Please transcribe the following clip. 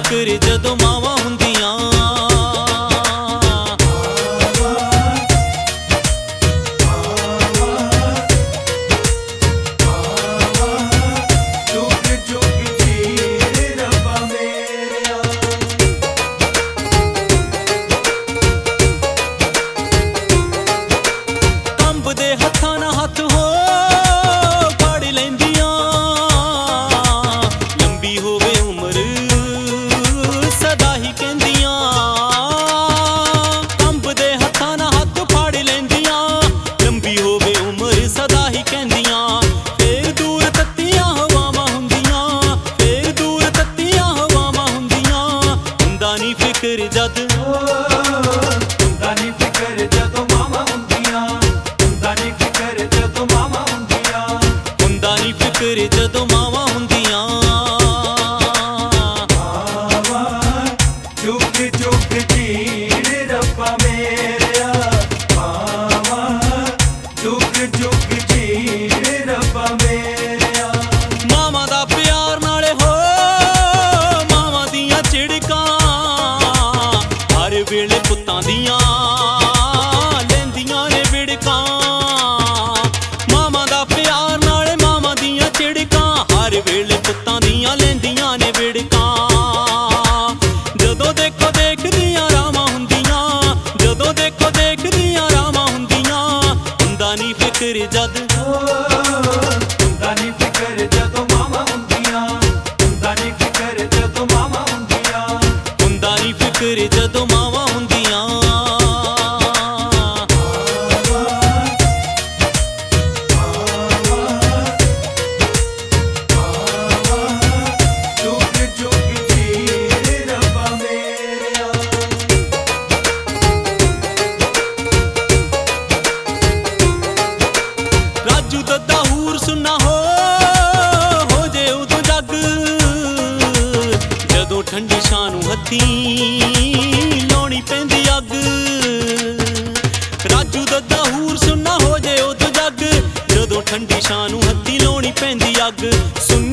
फिकर जदों मावां हुंदियां। कंबदे हत्थां नाल हत्थ हो फड़ लैंदियां, लंबी होवे उमर सदा ही कहंदियां। कंबदे हत्थां नाल हत्थ फड़ लैंदियां, लंबी होवे उमर सदा ही कहंदियां। फिर दूर तत्तियां हवावां हुंदियां, फिर दूर तत्तियां हवावां हुंदियां। हुंदा नी फिकर जद हुंदा नी फिकर जदों मावां हुंदियां, हुंदा नी फिकर जदों मावां हुंदियां। हुंदा नी फिकर जदों मावां हुंदियां। जुग जुग जीण रब्बा मेरेया, जुग जुग जीण रब्बा मेरेया। मावां दा प्यार नाले हो मावां दियां झिड़कां, हर वेले पुत्तां दियां लैंदियां ने विड़कां। मावां दा प्यार नाले मावां दियां झिड़कां, हर वेले पुत्तां दियां लैंदियां ने विड़कां। जदों देखो देखदियां रावां हुंदियां, जदों देखो देखदियां रावां हुंदियां। हुंदा नी फिकर जद हुंदा नी फिकर जदों मावां हुंदियां, हुंदा नी फिकर जदों मावां हुंदियां। हुंदा नी फिकर जदों मावां हुंदियां। जुग जुग जीण रब्बा मेरेया। राजू दद्दा हूर सुन्ना हो जे उदों जग, जदों ठंडी शां नूं हत्थीं लाउणी पैंदी अग। राजू दद्दा हूर सुन्ना हो जे उदों जग, जदों ठंडी शां नूं हत्थीं लाउणी पैंदी अग।